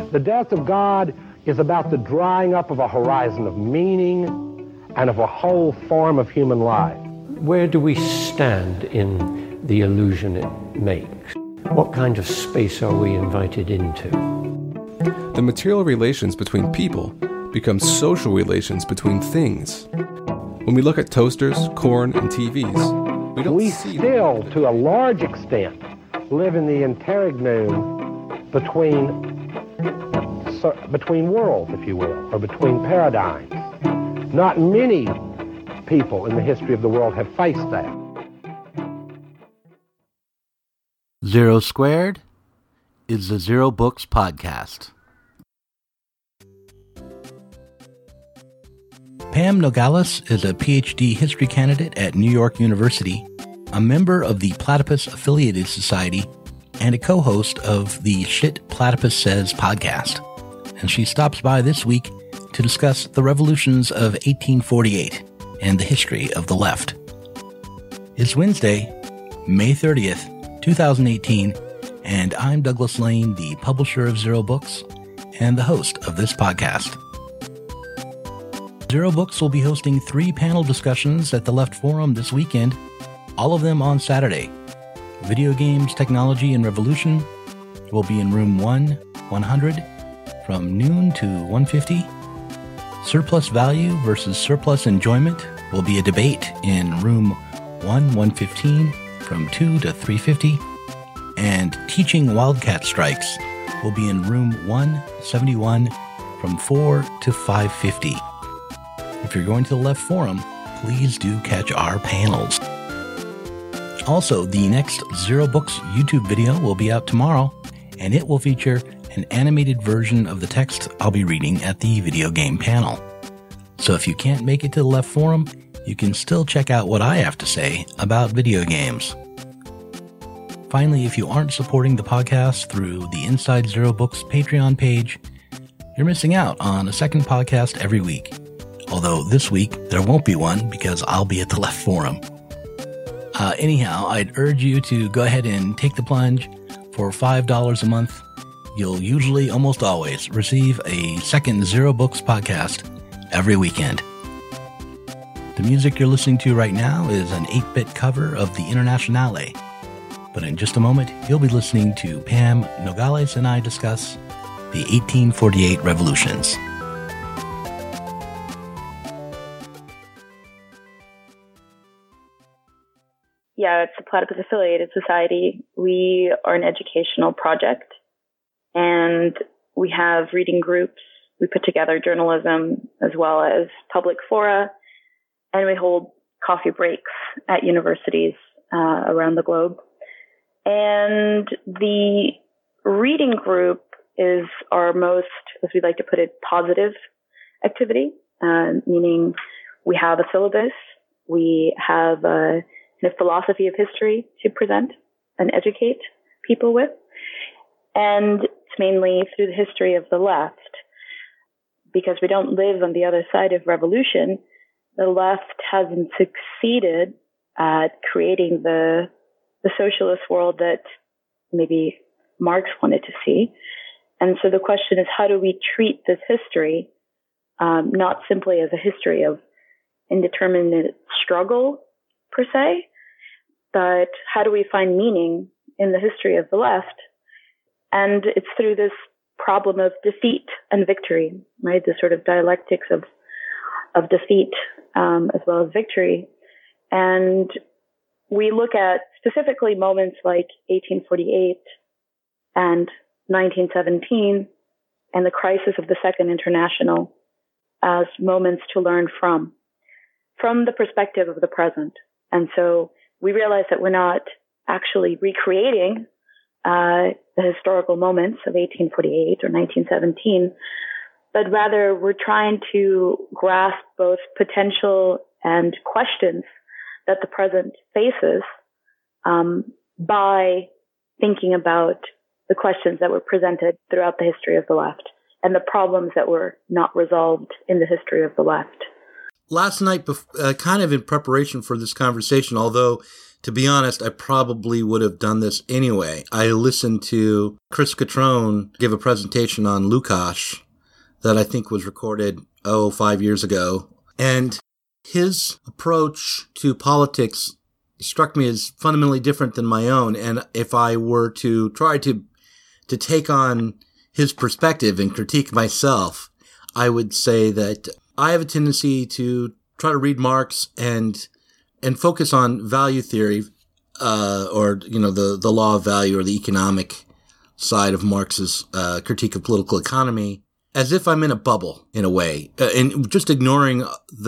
The death of God is about the drying up of a horizon of meaning and of a whole form of human life. Where do we stand in the illusion it makes? What kind of space are we invited into? The material relations between people become social relations between things. When we look at toasters, corn, and TVs, we still, to a large extent, live in the interregnum between worlds, if you will, or between paradigms. Not many people in the history of the world have faced that. Zero Squared is the Zero Books podcast. Pam Nogales is a PhD history candidate at New York University, a member of the Platypus Affiliated Society, and a co-host of the Shit Platypus Says podcast. And she stops by this week to discuss the revolutions of 1848 and the history of the left. It's Wednesday, May 30th, 2018, and I'm Douglas Lane, the publisher of Zero Books and the host of this podcast. Zero Books will be hosting 3 panel discussions at the Left Forum this weekend, all of them on Saturday. Video Games, Technology, and Revolution will be in room 100 from noon to 1:50. Surplus Value versus Surplus Enjoyment will be a debate in room 115 from 2 to 3:50. And Teaching Wildcat Strikes will be in room 171 from 4 to 5:50. If you're going to the Left Forum, please do catch our panels. Also, the next Zero Books YouTube video will be out tomorrow, and it will feature an animated version of the text I'll be reading at the video game panel. So if you can't make it to the Left Forum, you can still check out what I have to say about video games. Finally, if you aren't supporting the podcast through the Inside Zero Books Patreon page, you're missing out on a second podcast every week. Although this week, there won't be one because I'll be at the Left Forum. Anyhow, I'd urge you to go ahead and take the plunge. For $5 a month, you'll usually, almost always, receive a second Zero Books podcast every weekend. The music you're listening to right now is an 8-bit cover of the Internationale. But in just a moment, you'll be listening to Pam Nogales and I discuss the 1848 revolutions. Yeah, it's the Platypus Affiliated Society. We are an educational project, and we have reading groups. We put together journalism as well as public fora, and we hold coffee breaks at universities around the globe. And the reading group is our most, as we like to put it, positive activity, meaning we have a syllabus, we have a philosophy of history to present and educate people with. And it's mainly through the history of the left. Because we don't live on the other side of revolution, the left hasn't succeeded at creating the socialist world that maybe Marx wanted to see. And so the question is, how do we treat this history, not simply as a history of indeterminate struggle, per se, but how do we find meaning in the history of the left? And it's through this problem of defeat and victory, right? The sort of dialectics of defeat as well as victory. And we look at specifically moments like 1848 and 1917 and the crisis of the Second International as moments to learn from the perspective of the present. And so we realize that we're not actually recreating the historical moments of 1848 or 1917, but rather we're trying to grasp both potential and questions that the present faces by thinking about the questions that were presented throughout the history of the left and the problems that were not resolved in the history of the left. Last night, kind of in preparation for this conversation, although to be honest, I probably would have done this anyway. I listened to Chris Cutrone give a presentation on Lukács that I think was recorded, 5 years ago. And his approach to politics struck me as fundamentally different than my own. And if I were to try to take on his perspective and critique myself, I would say that I have a tendency to try to read Marx and focus on value theory, or, the law of value or the economic side of Marx's critique of political economy, as if I'm in a bubble in a way, and just ignoring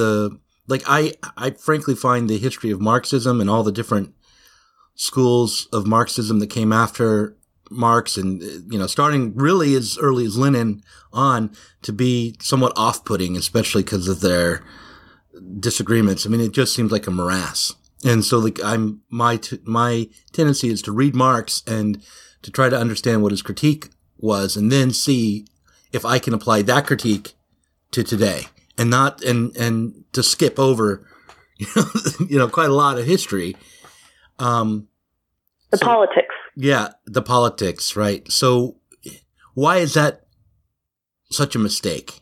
I frankly find the history of Marxism and all the different schools of Marxism that came after Marx and, starting really as early as Lenin on, to be somewhat off-putting, especially because of their disagreements. I mean, it just seems like a morass. And so my tendency is to read Marx and to try to understand what his critique was, and then see if I can apply that critique to today, and not, and to skip over, quite a lot of history. Politics. Yeah, the politics, right. So why is that such a mistake?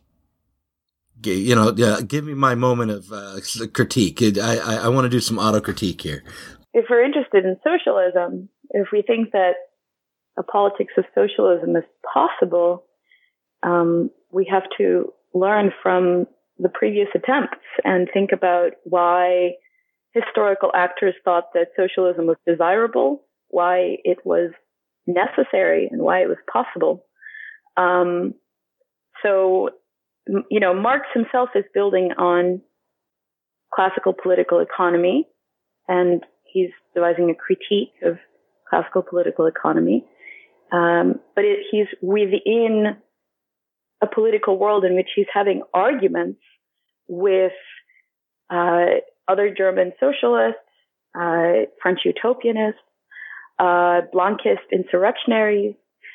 Give me my moment of critique. I want to do some auto-critique here. If we're interested in socialism, if we think that a politics of socialism is possible, we have to learn from the previous attempts and think about why historical actors thought that socialism was desirable, why it was necessary, and why it was possible. Marx himself is building on classical political economy, and he's devising a critique of classical political economy. But he's within a political world in which he's having arguments with other German socialists, French utopianists, Blanquist insurrectionaries,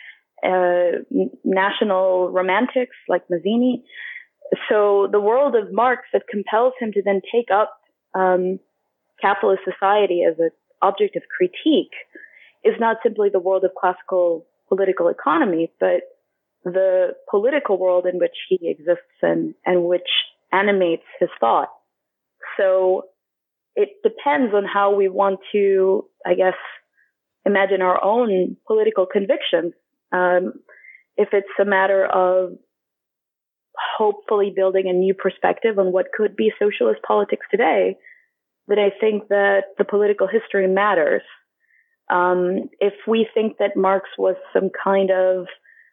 national romantics like Mazzini. So the world of Marx that compels him to then take up capitalist society as an object of critique is not simply the world of classical political economy, but the political world in which he exists and which animates his thought. So it depends on how we want to, I guess, imagine our own political convictions. If it's a matter of hopefully building a new perspective on what could be socialist politics today, then I think that the political history matters. If we think that Marx was some kind of,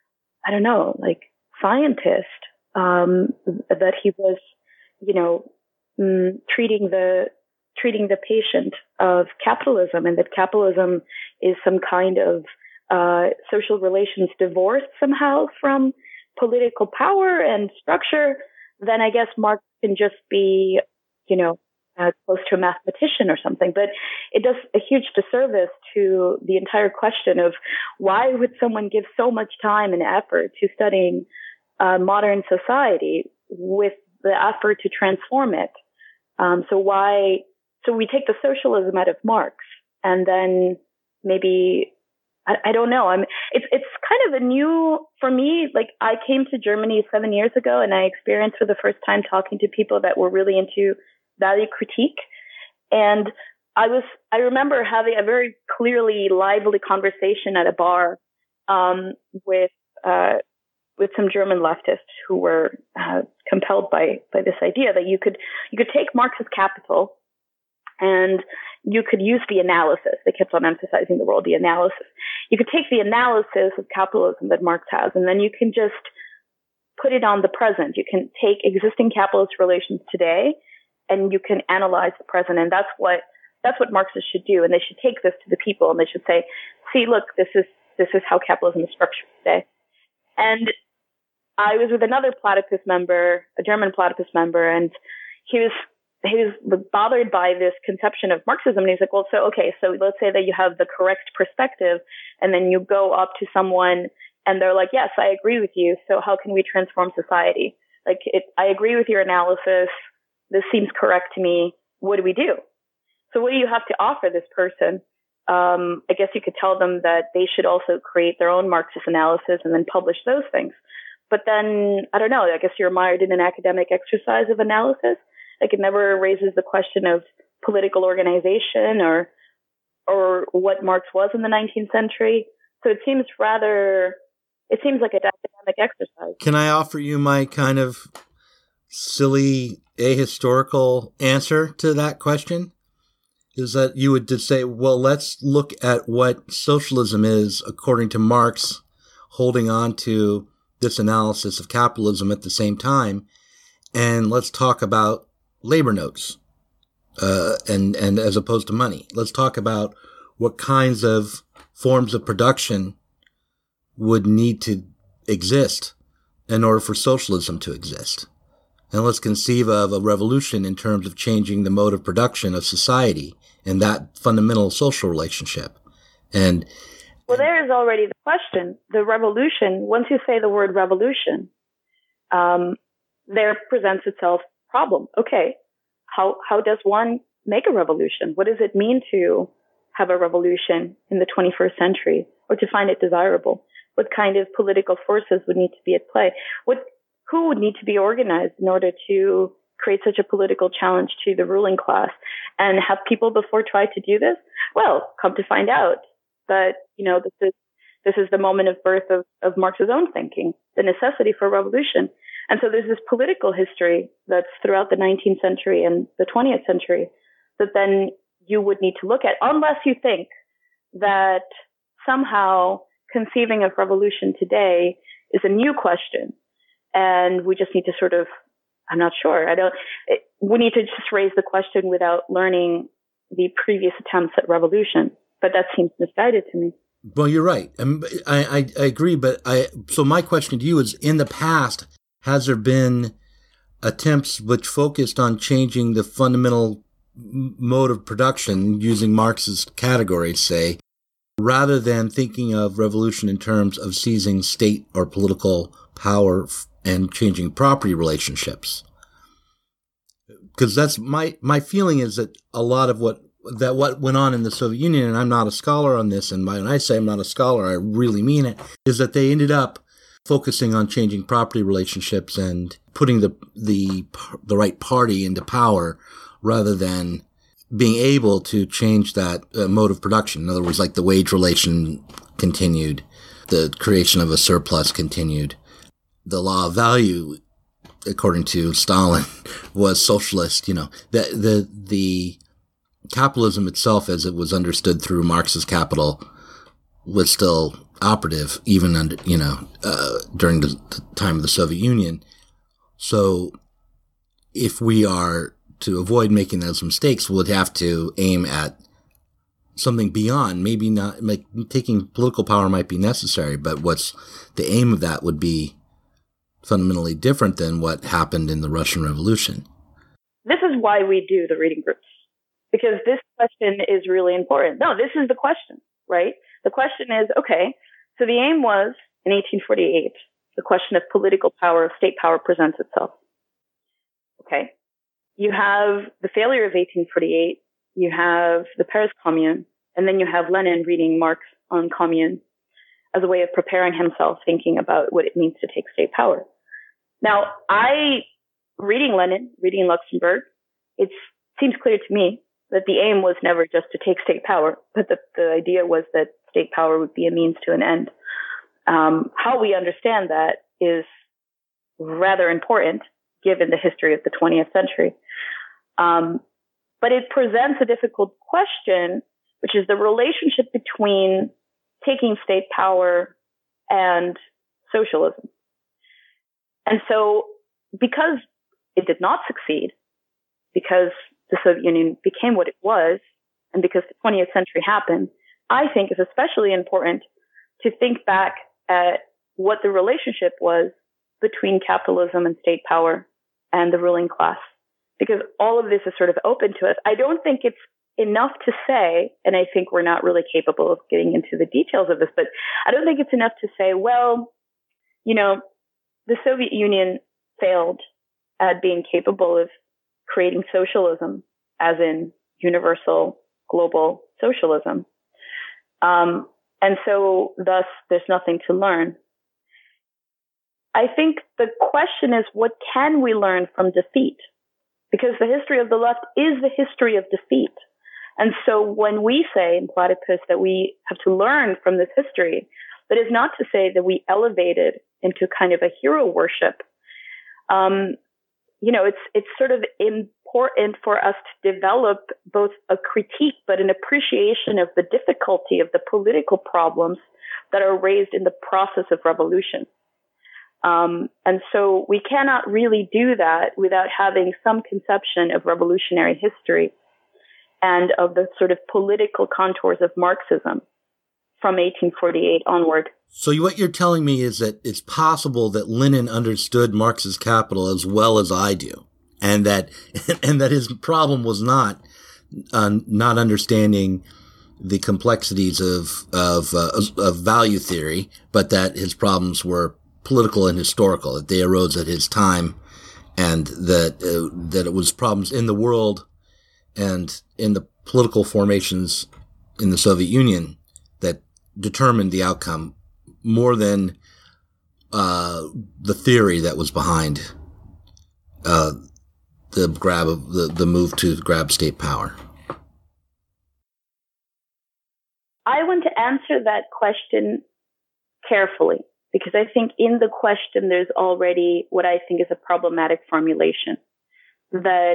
scientist, that he was, treating the patient of capitalism, and that capitalism is some kind of social relations divorced somehow from political power and structure, then I guess Marx can just be, close to a mathematician or something. But it does a huge disservice to the entire question of why would someone give so much time and effort to studying modern society with the effort to transform it. So we take the socialism out of Marx, and then maybe, I don't know. It's kind of a new, for me, like I came to Germany 7 years ago, and I experienced for the first time talking to people that were really into value critique. And I remember having a very clearly lively conversation at a bar, with some German leftists who were compelled by this idea that you could take Marx's Capital and you could use the analysis. They kept on emphasizing the word, the analysis. You could take the analysis of capitalism that Marx has, and then you can just put it on the present. You can take existing capitalist relations today, and you can analyze the present. And that's what Marxists should do. And they should take this to the people, and they should say, see, look, this is how capitalism is structured today. And I was with another platypus member, a German platypus member, and he was bothered by this conception of Marxism. And he's like, well, so let's say that you have the correct perspective, and then you go up to someone and they're like, yes, I agree with you. So how can we transform society? I agree with your analysis. This seems correct to me. What do we do? So what do you have to offer this person? I guess you could tell them that they should also create their own Marxist analysis and then publish those things. But then, I don't know, I guess you're mired in an academic exercise of analysis. Like, it never raises the question of political organization or what Marx was in the 19th century. So it seems like an academic exercise. Can I offer you my kind of silly ahistorical answer to that question? Is that you would just say, well, let's look at what socialism is according to Marx, holding on to this analysis of capitalism at the same time, and let's talk about labor notes, and as opposed to money. Let's talk about what kinds of forms of production would need to exist in order for socialism to exist. And let's conceive of a revolution in terms of changing the mode of production of society and that fundamental social relationship. And well, there is already the question. The revolution, once you say the word revolution, there presents itself a problem. Okay, how does one make a revolution? What does it mean to have a revolution in the 21st century, or to find it desirable? What kind of political forces would need to be at play? Who would need to be organized in order to create such a political challenge to the ruling class? And have people before tried to do this? Well, come to find out that, this is the moment of birth of Marx's own thinking, the necessity for revolution. And so there's this political history that's throughout the 19th century and the 20th century that then you would need to look at, unless you think that somehow conceiving of revolution today is a new question. And we just need to I'm not sure. We need to just raise the question without learning the previous attempts at revolution. But that seems misguided to me. Well, you're right. I agree. But so my question to you is, in the past, has there been attempts which focused on changing the fundamental mode of production using Marx's categories, say, rather than thinking of revolution in terms of seizing state or political power and changing property relationships? Because that's my feeling is that a lot of what went on in the Soviet Union, and I'm not a scholar on this, and when I say I'm not a scholar, I really mean it, is that they ended up focusing on changing property relationships and putting the right party into power rather than being able to change that mode of production. In other words, like the wage relation continued, the creation of a surplus continued. The law of value, according to Stalin, was socialist. The capitalism itself, as it was understood through Marx's Capital, was still operative even under during the time of the Soviet Union. So, if we are to avoid making those mistakes, we'll have to aim at something beyond. Maybe not taking political power might be necessary, but what's the aim of that would be fundamentally different than what happened in the Russian Revolution. This is why we do the reading groups, because this question is really important. No, this is the question, right? The question is, okay, so the aim was, in 1848, the question of political power, of state power presents itself. Okay. You have the failure of 1848, you have the Paris Commune, and then you have Lenin reading Marx on Commune as a way of preparing himself, thinking about what it means to take state power. Now, reading Lenin, reading Luxemburg, it seems clear to me that the aim was never just to take state power, but the idea was that state power would be a means to an end. How we understand that is rather important, given the history of the 20th century. But it presents a difficult question, which is the relationship between taking state power and socialism. And so, because it did not succeed, because the Soviet Union became what it was, and because the 20th century happened, I think it's especially important to think back at what the relationship was between capitalism and state power and the ruling class, because all of this is sort of open to us. I don't think it's enough to say, and I think we're not really capable of getting into the details of this, but I don't think it's enough to say, well, the Soviet Union failed at being capable of creating socialism, as in universal global socialism. And so thus there's nothing to learn. I think the question is, what can we learn from defeat? Because the history of the left is the history of defeat. And so when we say in Platypus that we have to learn from this history, that is not to say that we elevate it into kind of a hero worship. It's sort of important for us to develop both a critique but an appreciation of the difficulty of the political problems that are raised in the process of revolution. And so we cannot really do that without having some conception of revolutionary history and of the sort of political contours of Marxism from 1848 onward. So what you're telling me is that it's possible that Lenin understood Marx's Capital as well as I do, and that his problem was not understanding the complexities of value theory, but that his problems were political and historical, that they arose at his time, and that it was problems in the world and in the political formations in the Soviet Union that determined the outcome more than the theory that was behind the move to grab state power. I want to answer that question carefully, because I think in the question there's already what I think is a problematic formulation, that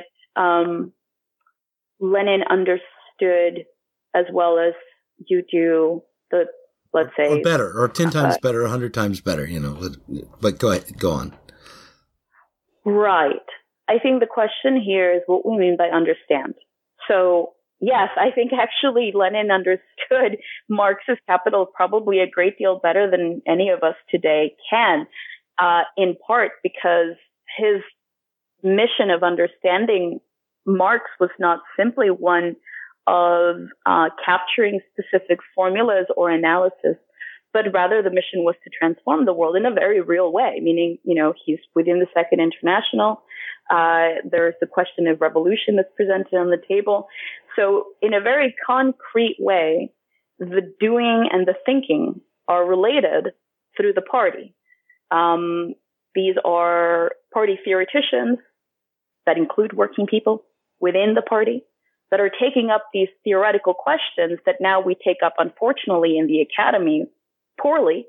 Lenin understood as well as you do the, let's say, or better, or 10 times better, 100 times better, but go ahead, go on. Right. I think the question here is what we mean by understand. So yes, I think actually Lenin understood Marx's Capital probably a great deal better than any of us today can, in part because his mission of understanding Marx was not simply one of capturing specific formulas or analysis, but rather the mission was to transform the world in a very real way, meaning, he's within the Second International. There's the question of revolution that's presented on the table. So in a very concrete way, the doing and the thinking are related through the party. These are party theoreticians that include working people within the party that are taking up these theoretical questions that now we take up, unfortunately, in the academy poorly,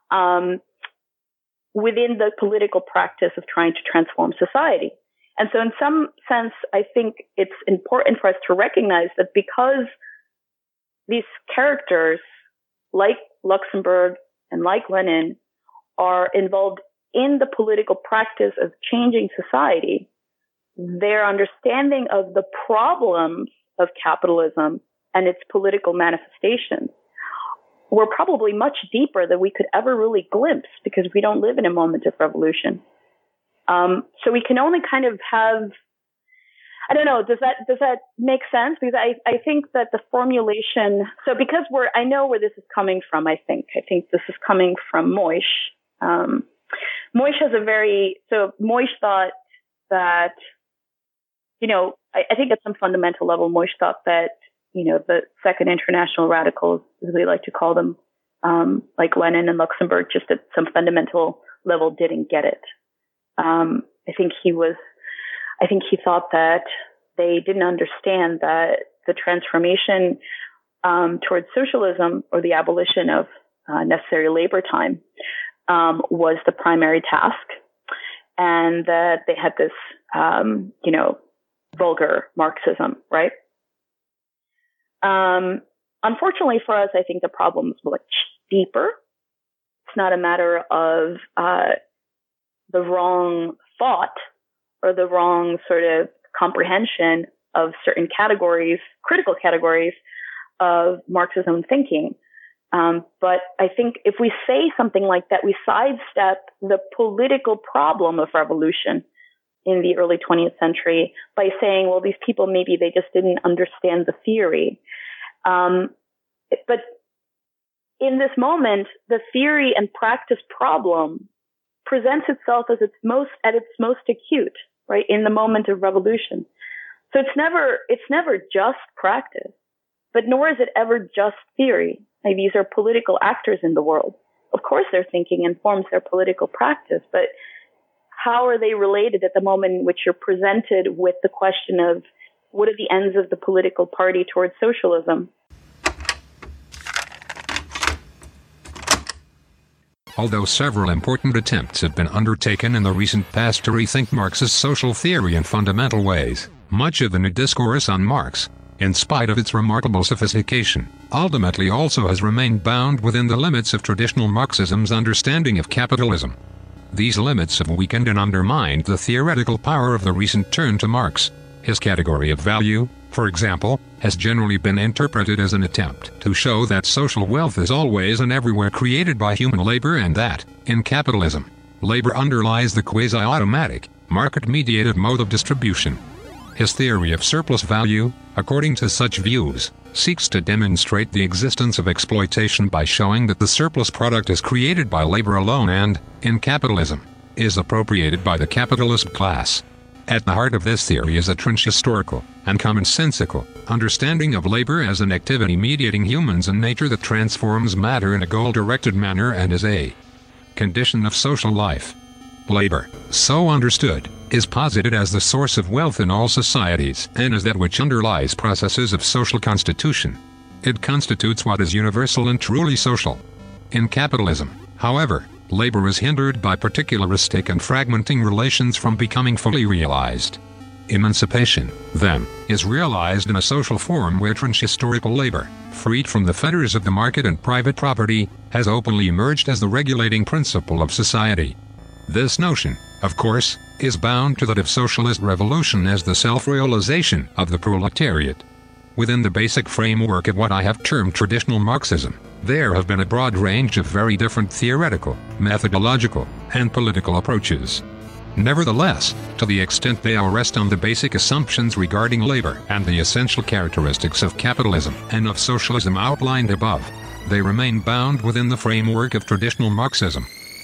within the political practice of trying to transform society. And so in some sense, I think it's important for us to recognize that because these characters, like Luxemburg and like Lenin, are involved in the political practice of changing society, their understanding of the problems of capitalism and its political manifestations were probably much deeper than we could ever really glimpse, because we don't live in a moment of revolution. So we can only kind of have, I don't know, does that make sense? Because I think that the formulation, so because I know where this is coming from, I think this is coming from Moish. Moish thought that, I think at some fundamental level, Moish thought that, the Second International radicals, as we like to call them, like Lenin and Luxemburg, just at some fundamental level didn't get it. I think he thought that they didn't understand that the transformation towards socialism, or the abolition of necessary labor time, was the primary task, and that they had this, vulgar Marxism, right? Unfortunately for us, I think the problem is much deeper. It's not a matter of the wrong thought or the wrong sort of comprehension of certain categories, critical categories of Marxism thinking. But I think if we say something like that, we sidestep the political problem of revolution in the early 20th century by saying, well, these people, maybe they just didn't understand the theory. But in this moment, the theory and practice problem presents itself as at its most acute, right, in the moment of revolution. So it's never just practice, but nor is it ever just theory. Like, these are political actors in the world. Of course, their thinking informs their political practice, but how are they related at the moment in which you're presented with the question of what are the ends of the political party towards socialism? Although several important attempts have been undertaken in the recent past to rethink Marx's social theory in fundamental ways, much of the new discourse on Marx, in spite of its remarkable sophistication, ultimately also has remained bound within the limits of traditional Marxism's understanding of capitalism. These limits have weakened and undermined the theoretical power of the recent turn to Marx. His category of value, for example, has generally been interpreted as an attempt to show that social wealth is always and everywhere created by human labor, and that, in capitalism, labor underlies the quasi-automatic, market-mediated mode of distribution. His theory of surplus value, according to such views, seeks to demonstrate the existence of exploitation by showing that the surplus product is created by labor alone and, in capitalism, is appropriated by the capitalist class. At the heart of this theory is a trench historical and commonsensical understanding of labor as an activity mediating humans and nature that transforms matter in a goal-directed manner and is a condition of social life. Labor, so understood, is posited as the source of wealth in all societies and as that which underlies processes of social constitution. It constitutes what is universal and truly social. In capitalism, however, labor is hindered by particularistic and fragmenting relations from becoming fully realized. Emancipation, then, is realized in a social form where trench historical labor, freed from the fetters of the market and private property, has openly emerged as the regulating principle of society. This notion, of course, is bound to that of socialist revolution as the self-realization of the proletariat. Within the basic framework of what I have termed traditional Marxism, there have been a broad range of very different theoretical, methodological, and political approaches. Nevertheless, to the extent they all rest on the basic assumptions regarding labor and the essential characteristics of capitalism and of socialism outlined above, they remain bound within the framework of traditional Marxism.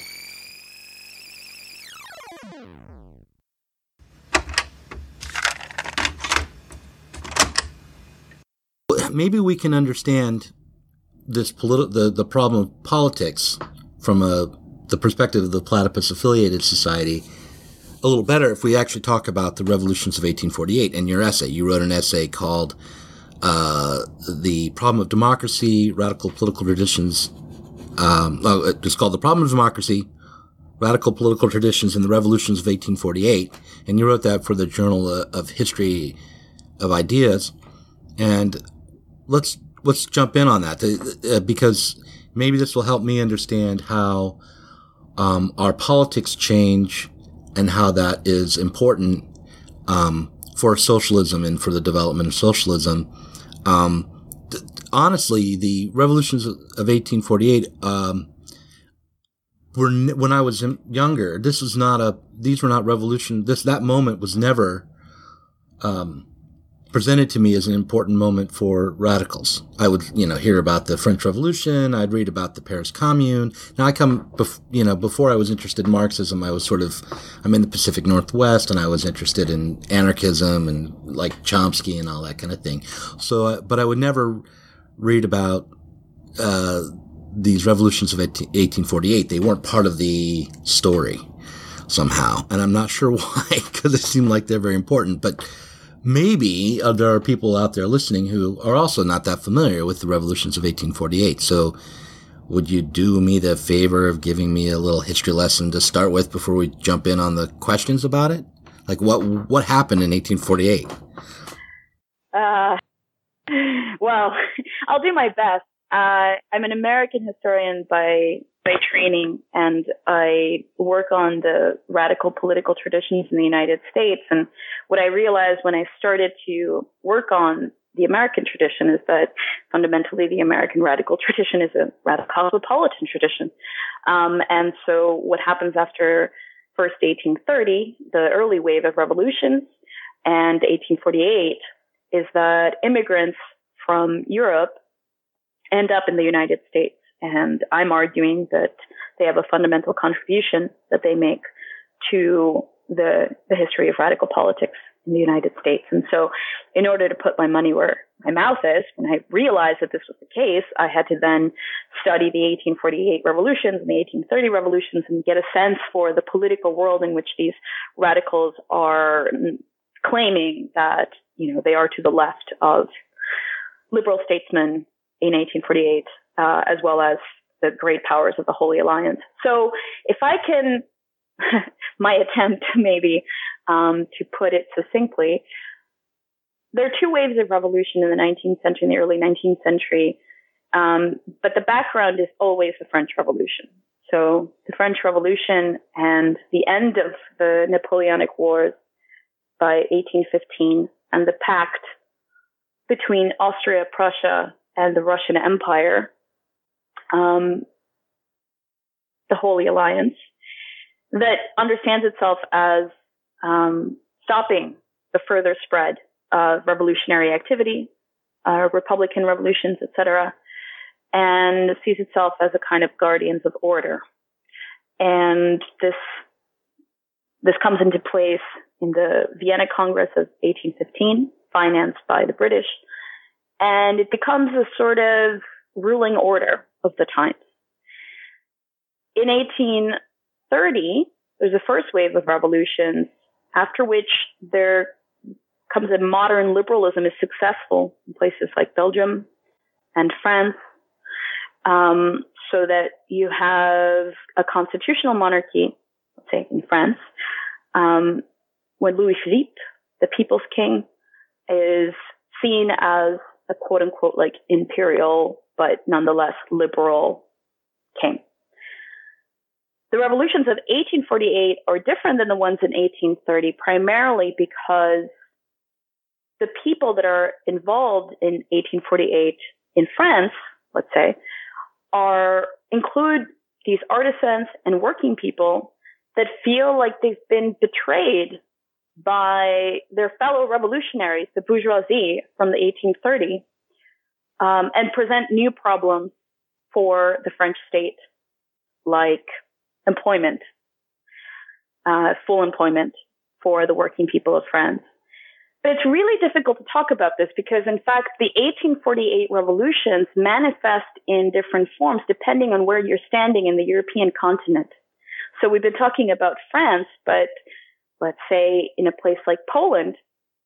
Maybe we can understand this the problem of politics from the perspective of the Platypus Affiliated Society a little better if we actually talk about the revolutions of 1848. In your essay, you wrote an essay called The Problem of Democracy, Radical Political Traditions. It's called The Problem of Democracy, Radical Political Traditions in the Revolutions of 1848. And you wrote that for the Journal of History of Ideas. And let's jump in on that because maybe this will help me understand how our politics change and how that is important for socialism and for the development of socialism. Honestly, the revolutions of 1848 were when I was younger. These were not revolutions. That moment was never presented to me as an important moment for radicals. I would, hear about the French Revolution. I'd read about the Paris Commune. Now before I was interested in Marxism, I'm in the Pacific Northwest and I was interested in anarchism and like Chomsky and all that kind of thing. So, but I would never read about, these revolutions of 1848. They weren't part of the story somehow. And I'm not sure why, because it seemed like they're very important, but maybe there are people out there listening who are also not that familiar with the revolutions of 1848. So would you do me the favor of giving me a little history lesson to start with before we jump in on the questions about it? Like what happened in 1848? Well, I'll do my best. I'm an American historian by training, and I work on the radical political traditions in the United States. And what I realized when I started to work on the American tradition is that fundamentally the American radical tradition is a radical cosmopolitan tradition. And so what happens after first 1830, the early wave of revolutions, and 1848 is that immigrants from Europe end up in the United States. And I'm arguing that they have a fundamental contribution that they make to the history of radical politics in the United States. And so in order to put my money where my mouth is, when I realized that this was the case, I had to then study the 1848 revolutions and the 1830 revolutions and get a sense for the political world in which these radicals are claiming that, they are to the left of liberal statesmen in 1848, as well as the great powers of the Holy Alliance. So if I can, my attempt maybe to put it succinctly, there are two waves of revolution in the 19th century and the early 19th century, but the background is always the French Revolution. So the French Revolution and the end of the Napoleonic Wars by 1815 and the pact between Austria, Prussia, and the Russian Empire, the Holy Alliance, that understands itself as stopping the further spread of revolutionary activity, Republican revolutions, etc., and sees itself as a kind of guardians of order. And this comes into place in the Vienna Congress of 1815, financed by the British, and it becomes a sort of ruling order of the times. In 1830, there's a first wave of revolutions, after which there comes a modern liberalism is successful in places like Belgium and France, so that you have a constitutional monarchy, let's say in France, when Louis Philippe, the people's king, is seen as a quote unquote like imperial, but nonetheless liberal king. The revolutions of 1848 are different than the ones in 1830, primarily because the people that are involved in 1848 in France, let's say, include these artisans and working people that feel like they've been betrayed by their fellow revolutionaries, the bourgeoisie from the 1830s, and present new problems for the French state, like employment, full employment for the working people of France. But it's really difficult to talk about this because, in fact, the 1848 revolutions manifest in different forms depending on where you're standing in the European continent. So we've been talking about France, but let's say in a place like Poland,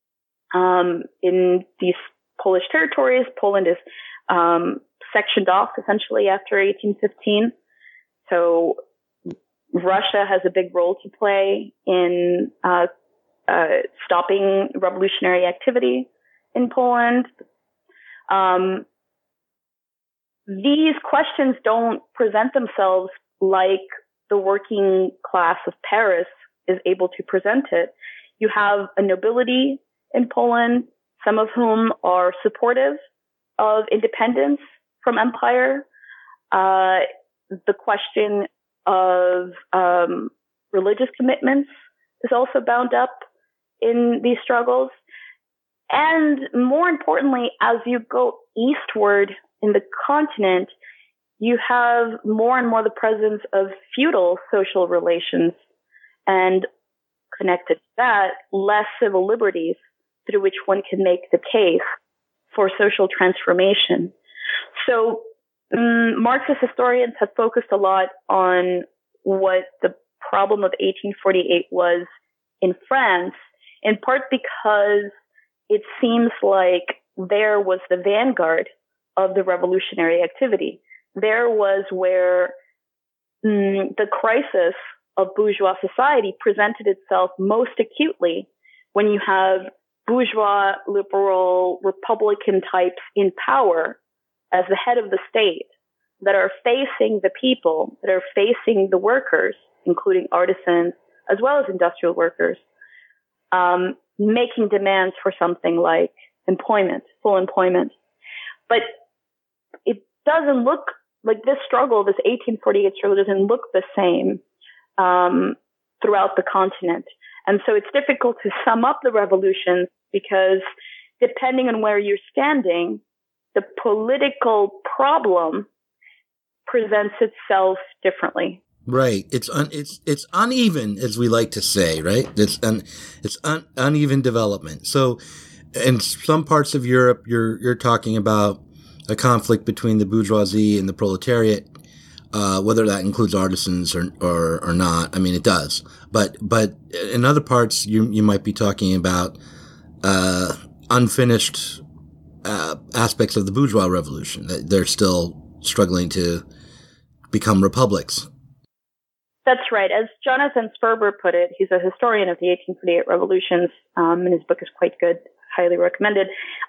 in these Polish territories, Poland is sectioned off essentially after 1815. So Russia has a big role to play in stopping revolutionary activity in Poland. These questions don't present themselves like the working class of Paris is able to present it. You have a nobility in Poland, some of whom are supportive of independence from empire. The question of religious commitments is also bound up in these struggles. And more importantly, as you go eastward in the continent, you have more and more the presence of feudal social relations and connected to that, less civil liberties through which one can make the case for social transformation. So Marxist historians have focused a lot on what the problem of 1848 was in France, in part because it seems like there was the vanguard of the revolutionary activity. There was where the crisis of bourgeois society presented itself most acutely when you have bourgeois, liberal, Republican types in power as the head of the state that are facing the people, that are facing the workers, including artisans, as well as industrial workers, making demands for something like employment, full employment. But it doesn't look like this struggle, this 1848 struggle doesn't look the same throughout the continent. And so it's difficult to sum up the revolutions because depending on where you're standing, the political problem presents itself differently. Right. It's uneven, as we like to say, right? It's uneven development. So in some parts of Europe, you're talking about a conflict between the bourgeoisie and the proletariat, whether that includes artisans or not. I mean, it does. But in other parts, you might be talking about unfinished aspects of the bourgeois revolution. They're still struggling to become republics. That's right. As Jonathan Sperber put it, he's a historian of the 1848 revolutions, and his book is quite good, highly recommended.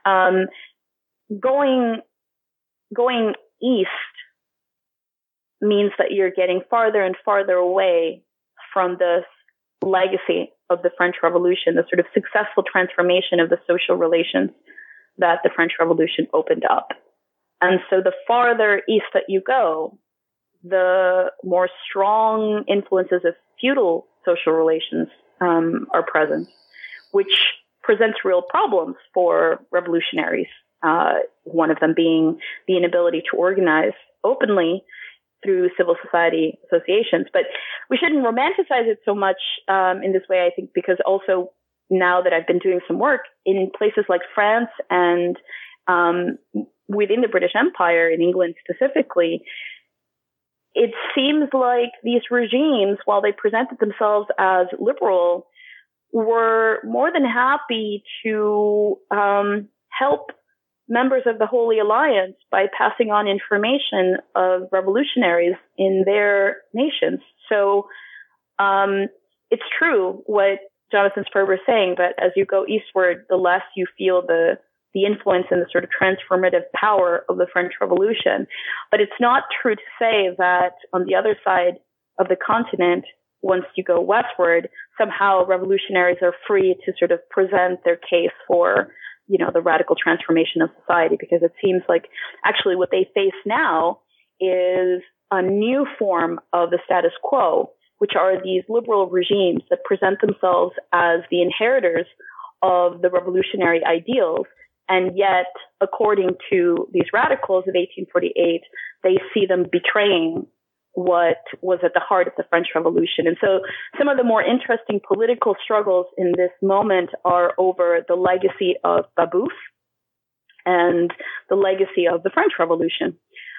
Going east means that you're getting farther and farther away from this legacy of the French Revolution, the sort of successful transformation of the social relations that the French Revolution opened up. And so the farther east that you go, the more strong influences of feudal social relations are present, which presents real problems for revolutionaries. One of them being the inability to organize openly through civil society associations. But we shouldn't romanticize it so much in this way, I think, because also now that I've been doing some work in places like France and within the British Empire, in England specifically, it seems like these regimes, while they presented themselves as liberal, were more than happy to help members of the Holy Alliance by passing on information of revolutionaries in their nations. So it's true what Jonathan Sperber is saying, but as you go eastward, the less you feel the influence and the sort of transformative power of the French Revolution. But it's not true to say that on the other side of the continent, once you go westward, somehow revolutionaries are free to sort of present their case for, you know, the radical transformation of society, because it seems like actually what they face now is a new form of the status quo, which are these liberal regimes that present themselves as the inheritors of the revolutionary ideals. And yet, according to these radicals of 1848, they see them betraying what was at the heart of the French Revolution. And so some of the more interesting political struggles in this moment are over the legacy of Babeuf and the legacy of the French Revolution.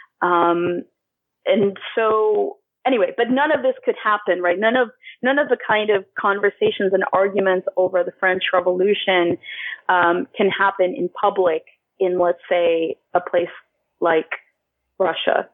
And so anyway, but none of this could happen, right? None of the kind of conversations and arguments over the French Revolution can happen in public in, let's say, a place like Russia,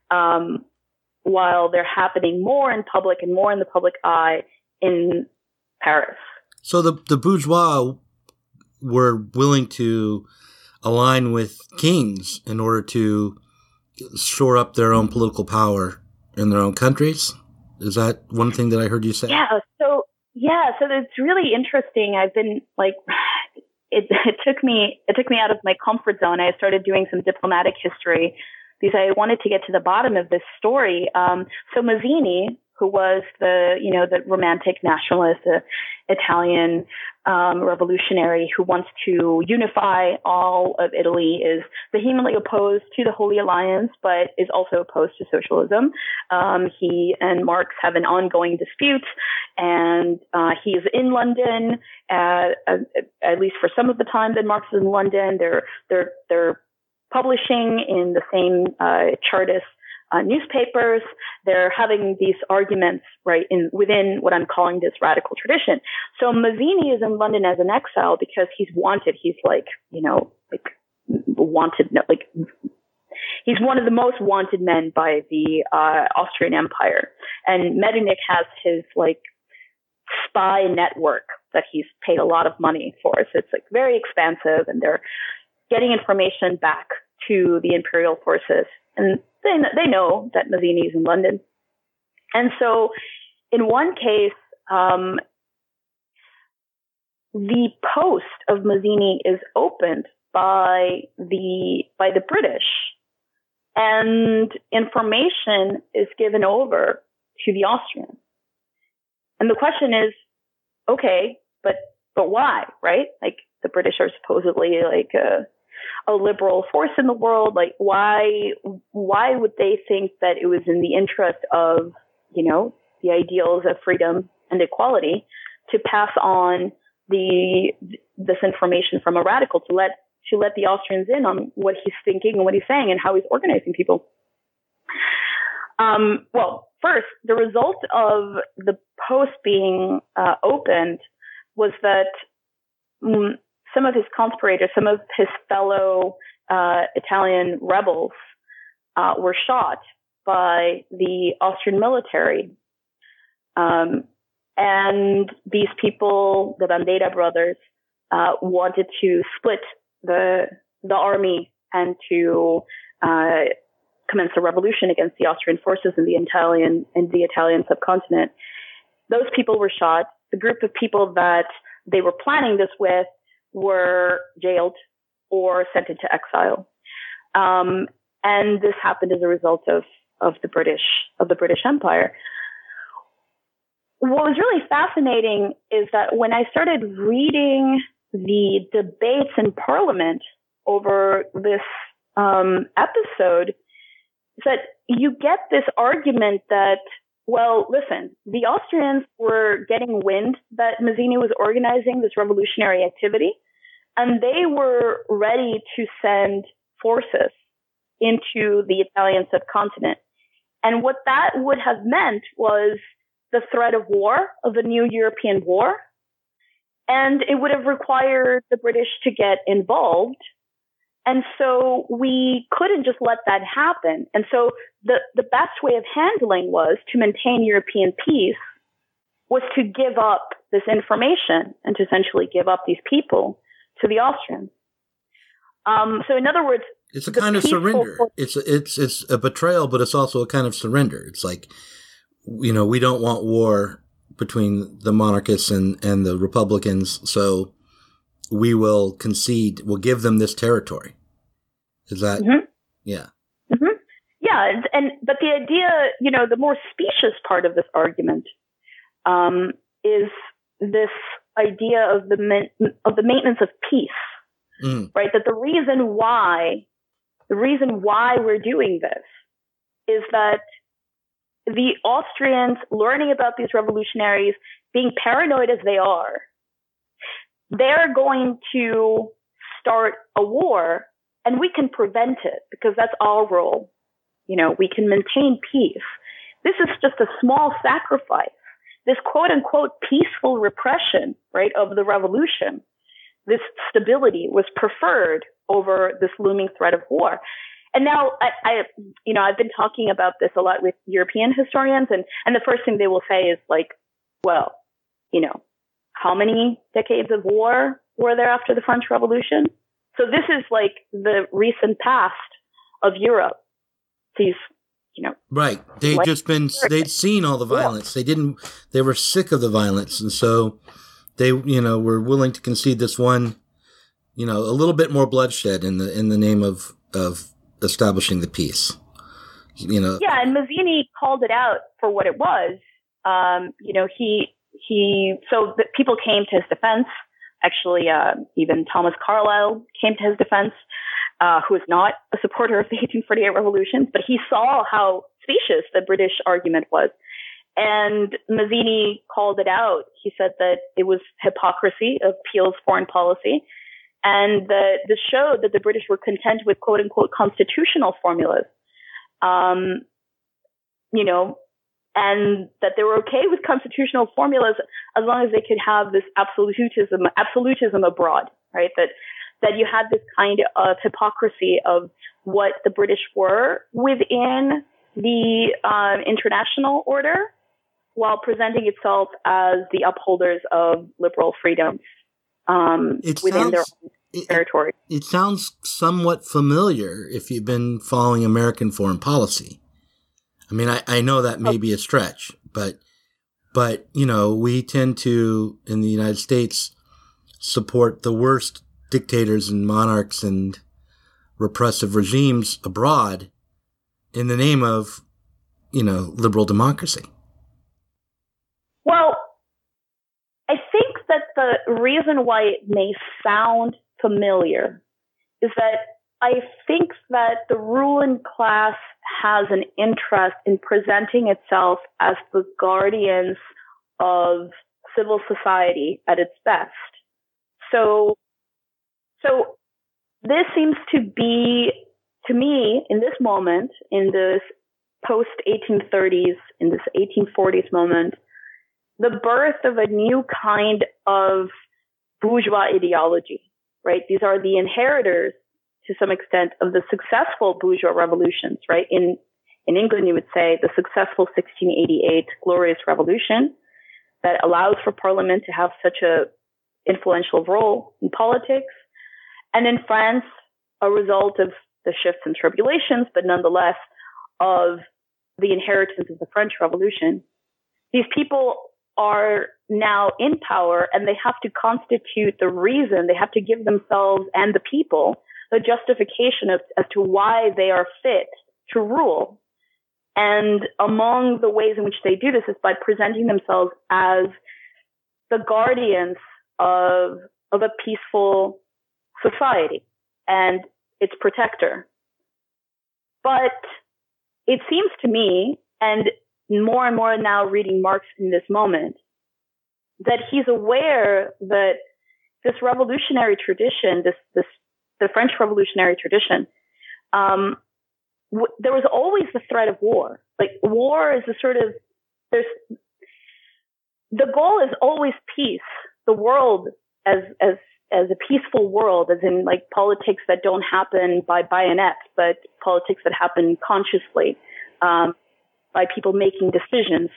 while they're happening more in public and more in the public eye in Paris. So the bourgeois were willing to align with kings in order to shore up their own political power in their own countries? Is that one thing that I heard you say? So it's really interesting. I've been like, it took me out of my comfort zone. I started doing some diplomatic history because I wanted to get to the bottom of this story. So Mazzini, who was the romantic nationalist, Italian revolutionary who wants to unify all of Italy, is vehemently opposed to the Holy Alliance, but is also opposed to socialism. He and Marx have an ongoing dispute, and he is in London, at least for some of the time that Marx is in London. They're publishing in the same Chartist newspapers. They're having these arguments, right, within what I'm calling this radical tradition. So Mazzini is in London as an exile because he's wanted. He's wanted, he's one of the most wanted men by the Austrian Empire. And Metternich has his spy network that he's paid a lot of money for. So it's very expansive, and they're getting information back to the imperial forces. And they know that Mazzini is in London. And so in one case, the post of Mazzini is opened by the British, and information is given over to the Austrians. And the question is, okay, but why, right? The British are supposedly a liberal force in the world. Why would they think that it was in the interest of the ideals of freedom and equality, to pass on this information from a radical, to let the Austrians in on what he's thinking and what he's saying and how he's organizing people. Well, first, the result of the post being opened was that some of his conspirators, some of his fellow Italian rebels, were shot by the Austrian military. And these people, the Vendetta brothers, wanted to split the army and to commence a revolution against the Austrian forces in the Italian subcontinent. Those people were shot. The group of people that they were planning this with were jailed or sent into exile. And this happened as a result of the British Empire. What was really fascinating is that when I started reading the debates in Parliament over this episode, that you get this argument that, well, listen, the Austrians were getting wind that Mazzini was organizing this revolutionary activity, and they were ready to send forces into the Italian subcontinent. And what that would have meant was the threat of war, of a new European war, and it would have required the British to get involved. And so we couldn't just let that happen. And so the best way of handling was to maintain European peace was to give up this information and to essentially give up these people to the Austrians. So in other words, it's a kind of surrender. It's a betrayal, but it's also a kind of surrender. It's like, we don't want war between the monarchists and the Republicans, so we will concede, we'll give them this territory. Is that, yeah. Mm-hmm. Yeah, but the idea, the more specious part of this argument is this idea of the maintenance of peace, right? That the reason why we're doing this is that the Austrians, learning about these revolutionaries, being paranoid as they are, they're going to start a war, and we can prevent it because that's our role. We can maintain peace. This is just a small sacrifice. This quote unquote peaceful repression, right, of the revolution, this stability was preferred over this looming threat of war. And now I've been talking about this a lot with European historians, and the first thing they will say is like, well, how many decades of war were there after the French Revolution? So this is like the recent past of Europe. These, right. They'd seen all the violence. They were sick of the violence. And so they, were willing to concede this one, a little bit more bloodshed in the name of establishing the peace. Yeah, and Mazzini called it out for what it was. So the people came to his defense. Actually, even Thomas Carlyle came to his defense, who is not a supporter of the 1848 revolution, but he saw how specious the British argument was. And Mazzini called it out. He said that it was hypocrisy of Peel's foreign policy, and this showed that the British were content with quote unquote constitutional formulas, and that they were okay with constitutional formulas as long as they could have this absolutism abroad, right? That you had this kind of hypocrisy of what the British were within the international order, while presenting itself as the upholders of liberal freedoms within their own territory. It sounds somewhat familiar if you've been following American foreign policy. I mean, I know that may be a stretch, but we tend to, in the United States, support the worst dictators and monarchs and repressive regimes abroad in the name of, liberal democracy. Well, I think that the reason why it may sound familiar is that I think that the ruling class has an interest in presenting itself as the guardians of civil society at its best. So this seems to be, to me, in this moment, in this post-1830s, in this 1840s moment, the birth of a new kind of bourgeois ideology, right? These are the inheritors, to some extent, of the successful bourgeois revolutions, right? In England, you would say the successful 1688 Glorious Revolution that allows for Parliament to have such a influential role in politics. And in France, a result of the shifts and tribulations, but nonetheless of the inheritance of the French Revolution. These people are now in power, and they have to constitute the reason, they have to give themselves and the people the justification as to why they are fit to rule. And among the ways in which they do this is by presenting themselves as the guardians of a peaceful society and its protector. But it seems to me, and more now reading Marx in this moment, that he's aware that this revolutionary tradition, the French revolutionary tradition, there was always the threat of war. Like, war is the goal is always peace. The world as a peaceful world, as in like politics that don't happen by bayonets, but politics that happen consciously, by people making decisions,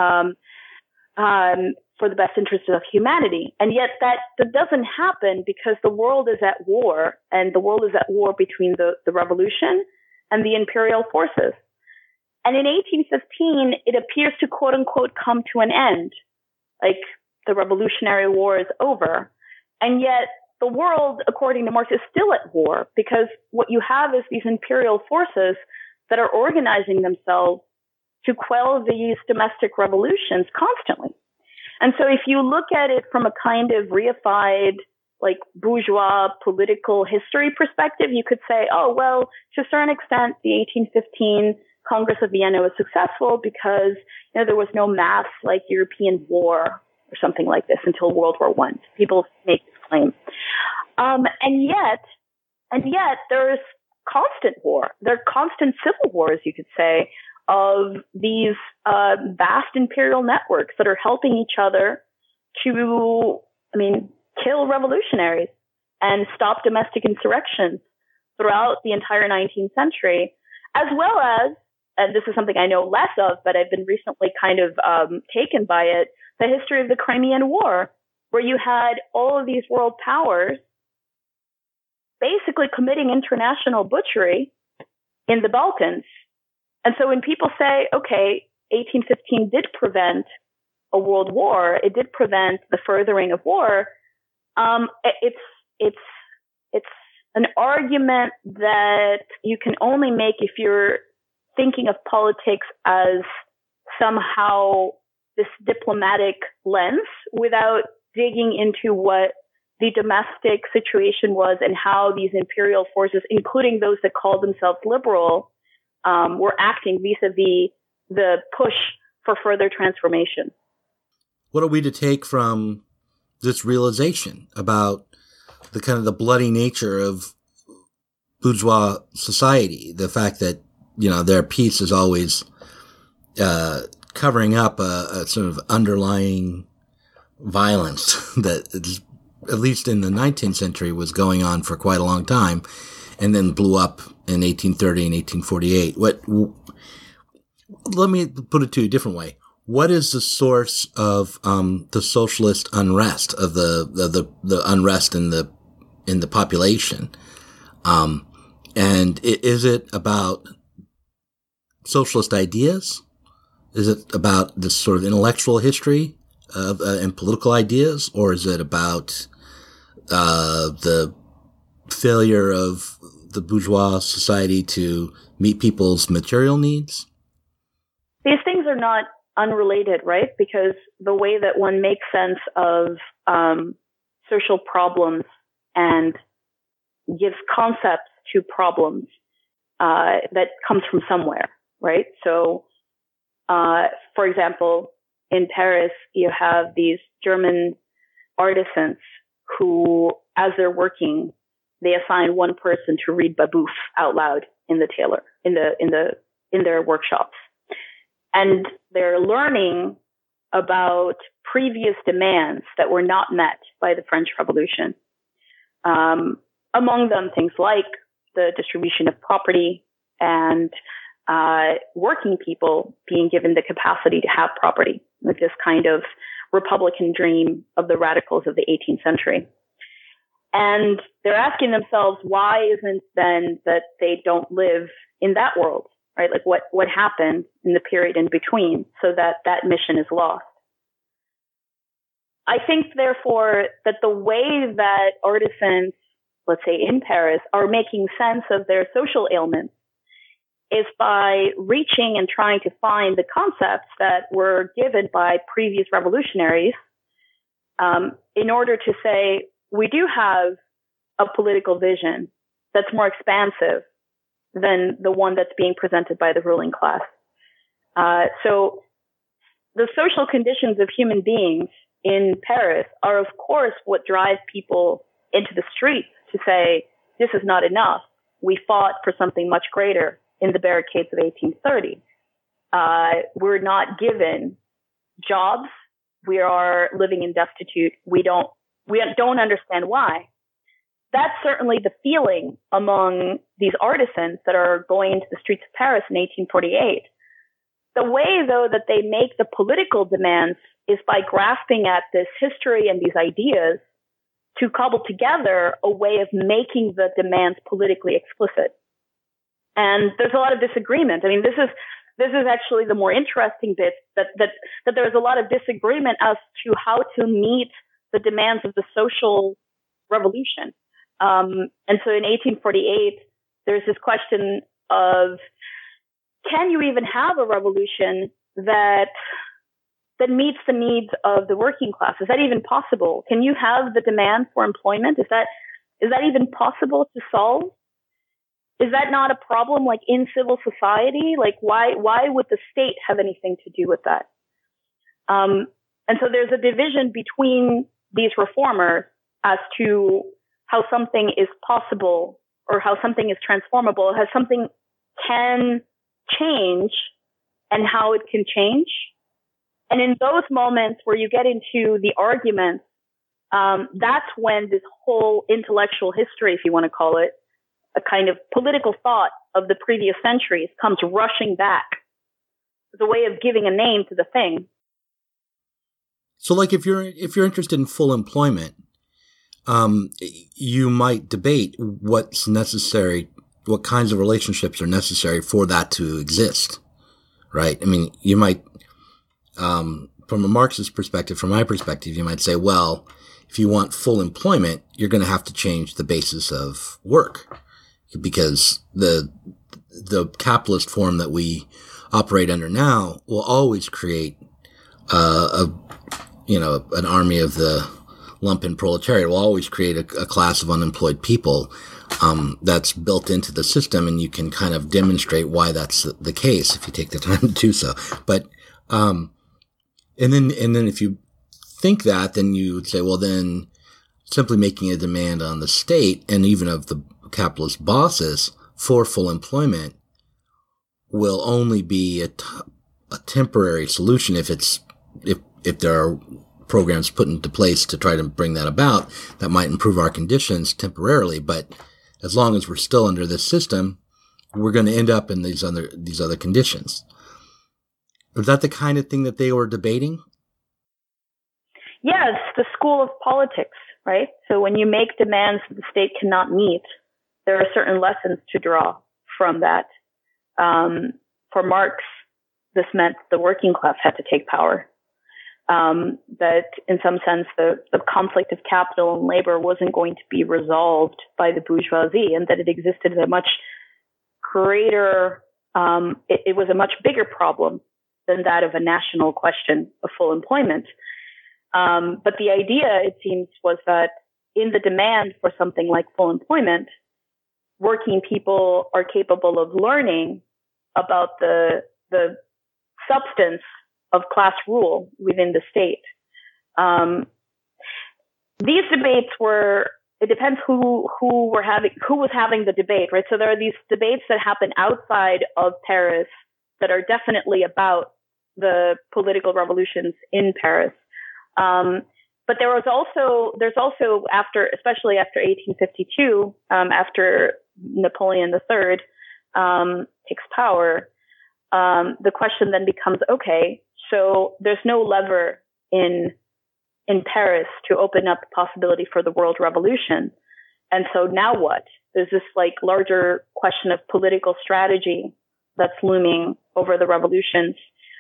for the best interest of humanity. And yet that doesn't happen because the world is at war, and the world is at war between the revolution and the imperial forces. And in 1815, it appears to quote unquote come to an end. Like, the Revolutionary War is over. And yet the world, according to Marx, is still at war, because what you have is these imperial forces that are organizing themselves to quell these domestic revolutions constantly. And so if you look at it from a kind of reified, like, bourgeois political history perspective, you could say, oh, well, to a certain extent, the 1815 Congress of Vienna was successful because, there was no mass, like, European war or something like this until World War I. People make this claim. And yet there is constant war. There are constant civil wars, you could say, of these vast imperial networks that are helping each other to, kill revolutionaries and stop domestic insurrections throughout the entire 19th century, as well as, and this is something I know less of, but I've been recently kind of taken by it, the history of the Crimean War, where you had all of these world powers basically committing international butchery in the Balkans. And so when people say, okay, 1815 did prevent a world war, it did prevent the furthering of war, it's an argument that you can only make if you're thinking of politics as somehow this diplomatic lens, without digging into what the domestic situation was and how these imperial forces, including those that called themselves liberal, were acting vis-a-vis the push for further transformation. What are we to take from this realization about the kind of the bloody nature of bourgeois society? The fact that, their peace is always covering up a sort of underlying violence that is, at least in the 19th century, was going on for quite a long time, and then blew up in 1830 and 1848. Let me put it to you a different way. What is the source of the socialist unrest, of the unrest in the population? And is it about socialist ideas? Is it about this sort of intellectual history and political ideas, or is it about the failure of the bourgeois society to meet people's material needs? These things are not unrelated, right? Because the way that one makes sense of social problems and gives concepts to problems that comes from somewhere, right? So, for example, in Paris, you have these German artisans who, as they're working, they assign one person to read Babouf out loud in their workshops, and they're learning about previous demands that were not met by the French Revolution. Among them, things like the distribution of property and working people being given the capacity to have property, like this kind of Republican dream of the radicals of the 18th century. And they're asking themselves, why isn't then that they don't live in that world, right? Like what happened in the period in between so that that mission is lost? I think, therefore, that the way that artisans, let's say in Paris, are making sense of their social ailments is by reaching and trying to find the concepts that were given by previous revolutionaries in order to say, we do have a political vision that's more expansive than the one that's being presented by the ruling class. So the social conditions of human beings in Paris are, of course, what drive people into the streets to say, this is not enough. We fought for something much greater in the barricades of 1830. We're not given jobs. We are living in destitute. We don't understand why. That's certainly the feeling among these artisans that are going into the streets of Paris in 1848. The way, though, that they make the political demands is by grasping at this history and these ideas to cobble together a way of making the demands politically explicit. And there's a lot of disagreement. I mean, this is actually the more interesting bit, that there's a lot of disagreement as to how to meet the demands of the social revolution. And so in 1848, there's this question of, can you even have a revolution that meets the needs of the working class? Is that even possible? Can you have the demand for employment? Is that even possible to solve? Is that not a problem like in civil society? Like why would the state have anything to do with that? And so there's a division between these reformers as to how something is possible or how something is transformable, how something can change and how it can change. And in those moments where you get into the arguments, that's when this whole intellectual history, if you want to call it, a kind of political thought of the previous centuries comes rushing back as a way of giving a name to the thing. So, like, if you're interested in full employment, you might debate what's necessary, what kinds of relationships are necessary for that to exist, right? I mean, you might, from a Marxist perspective, from my perspective, you might say, well, if you want full employment, you're going to have to change the basis of work, because the capitalist form that we operate under now will always create an army of the lumpen proletariat. It will always create a class of unemployed people that's built into the system, and you can kind of demonstrate why that's the case if you take the time to do so. But and then if you think that, then you would say, well, then simply making a demand on the state and even of the capitalist bosses for full employment will only be a temporary solution if there are programs put into place to try to bring that about that might improve our conditions temporarily. But as long as we're still under this system, we're going to end up in these other conditions. Is that the kind of thing that they were debating? Yeah, it's the school of politics, right? So when you make demands that the state cannot meet, there are certain lessons to draw from that. For Marx, this meant the working class had to take power. That in some sense, the conflict of capital and labor wasn't going to be resolved by the bourgeoisie, and that it existed as a much greater, it was a much bigger problem than that of a national question of full employment. But the idea, it seems, was that in the demand for something like full employment, working people are capable of learning about the substance of class rule within the state. These debates it depends who was having the debate, right? So there are these debates that happen outside of Paris that are definitely about the political revolutions in Paris. But there's also especially after 1852, after Napoleon III takes power, the question then becomes, okay, so there's no lever in Paris to open up the possibility for the world revolution. And so now what? There's this like larger question of political strategy that's looming over the revolutions.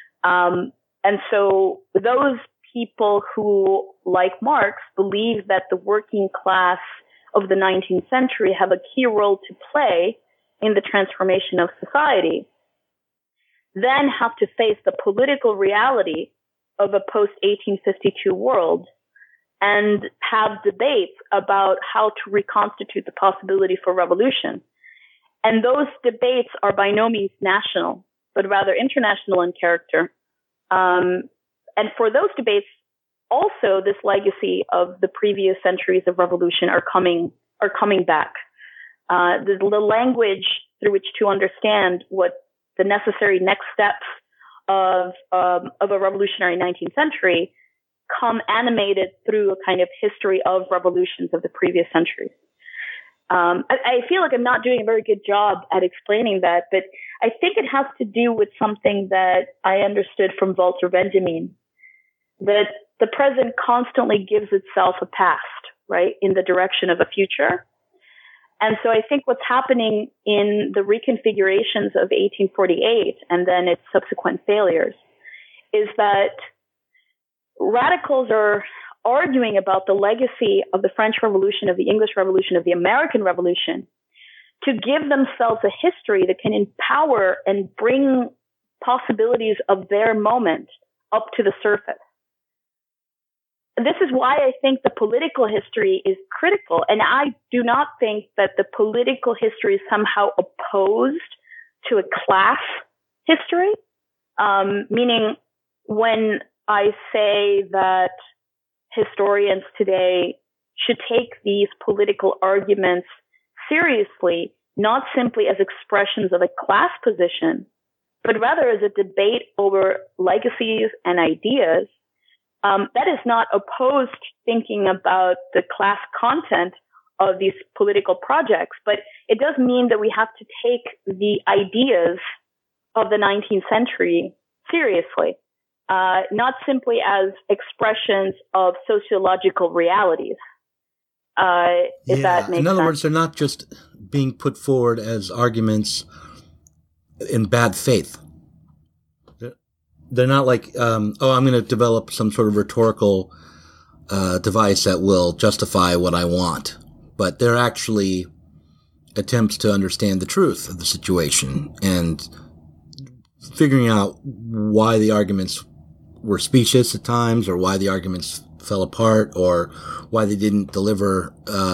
And so those people who, like Marx, believe that the working class of the 19th century have a key role to play in the transformation of society, then have to face the political reality of a post-1852 world and have debates about how to reconstitute the possibility for revolution. And those debates are by no means national, but rather international in character. And for those debates, also this legacy of the previous centuries of revolution are coming back. The language through which to understand what the necessary next steps of a revolutionary 19th century come animated through a kind of history of revolutions of the previous centuries. I feel like I'm not doing a very good job at explaining that, but I think it has to do with something that I understood from Walter Benjamin, that the present constantly gives itself a past, right, in the direction of a future. And so I think what's happening in the reconfigurations of 1848 and then its subsequent failures is that radicals are arguing about the legacy of the French Revolution, of the English Revolution, of the American Revolution, to give themselves a history that can empower and bring possibilities of their moment up to the surface. This is why I think the political history is critical. And I do not think that the political history is somehow opposed to a class history. Meaning when I say that historians today should take these political arguments seriously, not simply as expressions of a class position, but rather as a debate over legacies and ideas, that is not opposed to thinking about the class content of these political projects, but it does mean that we have to take the ideas of the 19th century seriously, not simply as expressions of sociological realities. If that makes sense. In other words, they're not just being put forward as arguments in bad faith. They're not like, I'm going to develop some sort of rhetorical device that will justify what I want. But they're actually attempts to understand the truth of the situation and figuring out why the arguments were specious at times, or why the arguments fell apart, or why they didn't deliver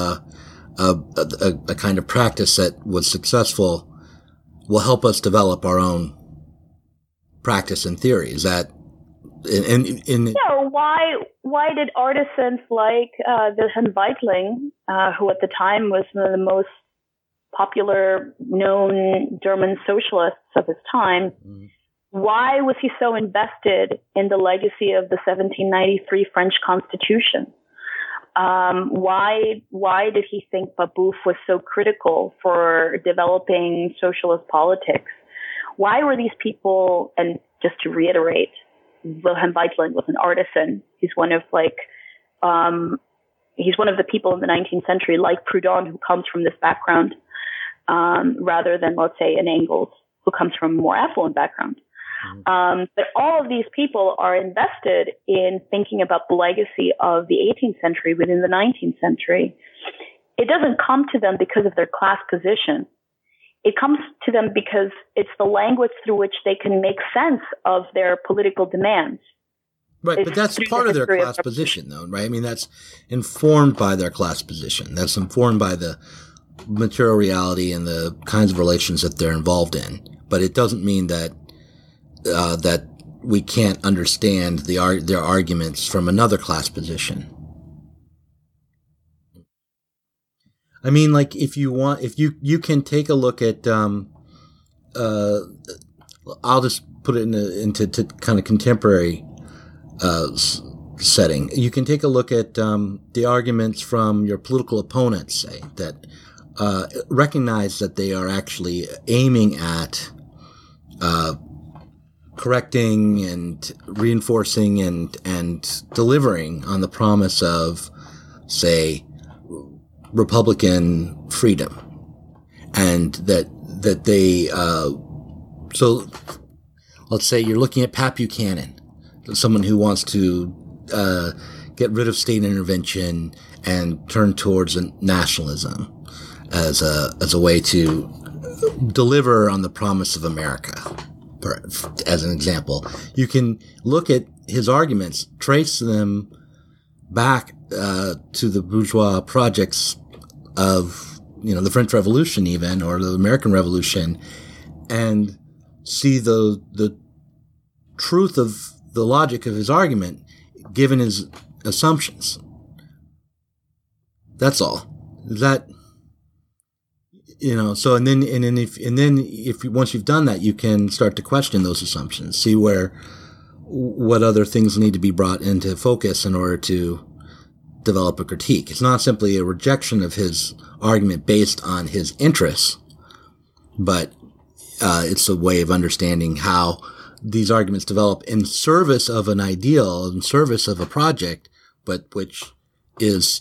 a kind of practice that was successful, will help us develop our own practice and theory. Is that why did artisans like Wilhelm Weitling, who at the time was one of the most popular known German socialists of his time, why was he so invested in the legacy of the 1793 French Constitution? Why did he think Babeuf was so critical for developing socialist politics? Why were these people, and just to reiterate, Wilhelm Weitling was an artisan. He's one of the people in the 19th century, like Proudhon, who comes from this background, rather than, let's say, an Engels, who comes from a more affluent background. But all of these people are invested in thinking about the legacy of the 18th century within the 19th century. It doesn't come to them because of their class position. It comes to them because it's the language through which they can make sense of their political demands. Right, but that's part of their class position, though, right? I mean, that's informed by their class position. That's informed by the material reality and the kinds of relations that they're involved in. But it doesn't mean that that we can't understand their arguments from another class position. I mean, like, if you can take a look at, I'll just put it into kind of contemporary setting. You can take a look at the arguments from your political opponents, say, that recognize that they are actually aiming at correcting and reinforcing and delivering on the promise of, say, Republican freedom, and that they so let's say you're looking at Pat Buchanan, someone who wants to get rid of state intervention and turn towards nationalism as a way to deliver on the promise of America. As an example, you can look at his arguments, trace them back to the bourgeois projects of, the French Revolution even, or the American Revolution, and see the truth of the logic of his argument given his assumptions. That's all. That, so and then if once you've done that, you can start to question those assumptions, see what other things need to be brought into focus in order to develop a critique. It's not simply a rejection of his argument based on his interests, but it's a way of understanding how these arguments develop in service of an ideal, in service of a project, but which is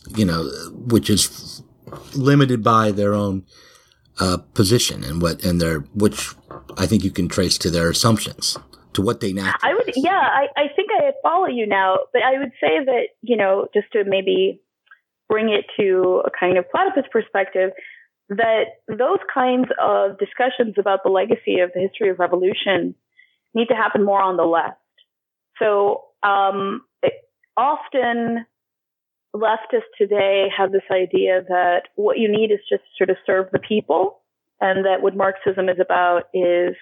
limited by their own position which I think you can trace to their assumptions, to what they naturally. I think I follow you now, but I would say that, just to maybe bring it to a kind of platypus perspective, that those kinds of discussions about the legacy of the history of revolution need to happen more on the left. So often leftists today have this idea that what you need is just sort of serve the people, and that what Marxism is about is,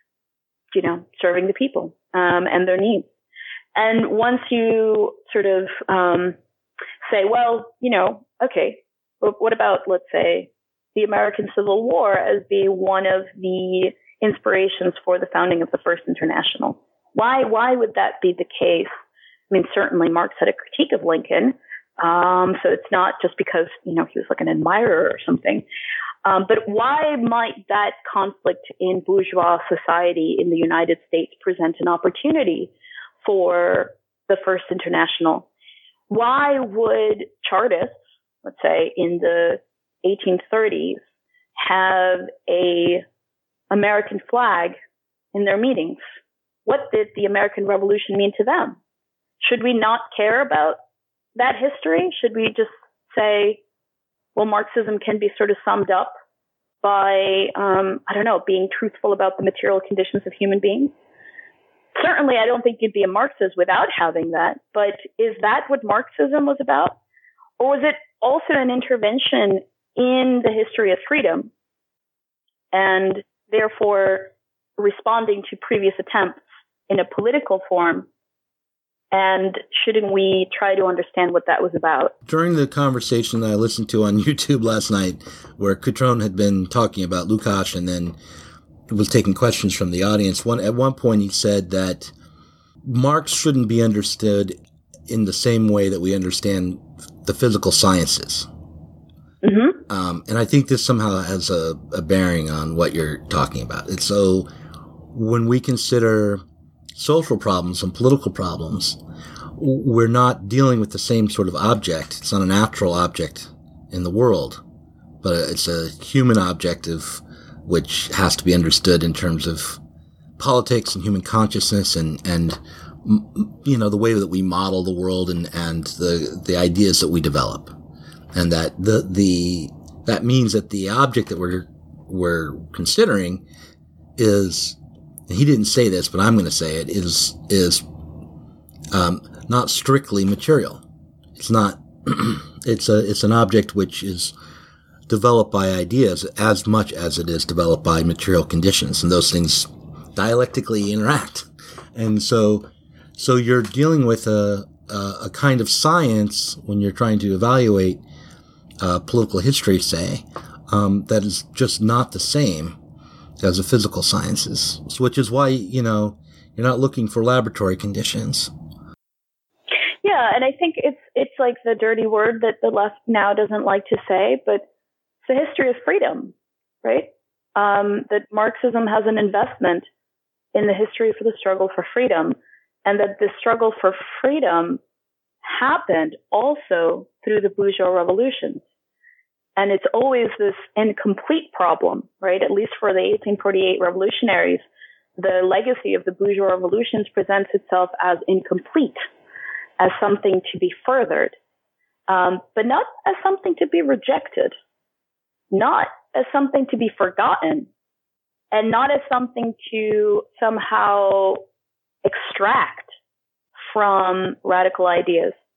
serving the people and their needs. And once you sort of say, well, okay, what about, let's say, the American Civil War as being one of the inspirations for the founding of the First International? Why would that be the case? I mean, certainly Marx had a critique of Lincoln, so it's not just because, he was like an admirer or something. But why might that conflict in bourgeois society in the United States present an opportunity for the First International? Why would Chartists, let's say in the 1830s, have a American flag in their meetings? What did the American Revolution mean to them? Should we not care about that history? Should we just say, well, Marxism can be sort of summed up by, being truthful about the material conditions of human beings? Certainly, I don't think you'd be a Marxist without having that. But is that what Marxism was about? Or was it also an intervention in the history of freedom, and therefore responding to previous attempts in a political form? And shouldn't we try to understand what that was about? During the conversation that I listened to on YouTube last night, where Cutrone had been talking about Lukács and then was taking questions from the audience, at one point he said that Marx shouldn't be understood in the same way that we understand the physical sciences. Mm-hmm. And I think this somehow has a bearing on what you're talking about. And so when we consider social problems and political problems, we're not dealing with the same sort of object. It's not a natural object in the world, but it's a human object which has to be understood in terms of politics and human consciousness and the way that we model the world and the ideas that we develop. And that that means that the object that we're considering is, and he didn't say this, but I'm going to say it, is not strictly material. It's not. It's an object which is developed by ideas as much as it is developed by material conditions, and those things dialectically interact. And so you're dealing with a kind of science when you're trying to evaluate political history, say, that is just not the same as the physical sciences, which is why, you're not looking for laboratory conditions. Yeah, and I think it's like the dirty word that the left now doesn't like to say, but it's the history of freedom, right? That Marxism has an investment in the history for the struggle for freedom, and that the struggle for freedom happened also through the bourgeois revolutions. And it's always this incomplete problem, right? At least for the 1848 revolutionaries, the legacy of the bourgeois revolutions presents itself as incomplete, as something to be furthered, but not as something to be rejected, not as something to be forgotten, and not as something to somehow extract from radical ideas.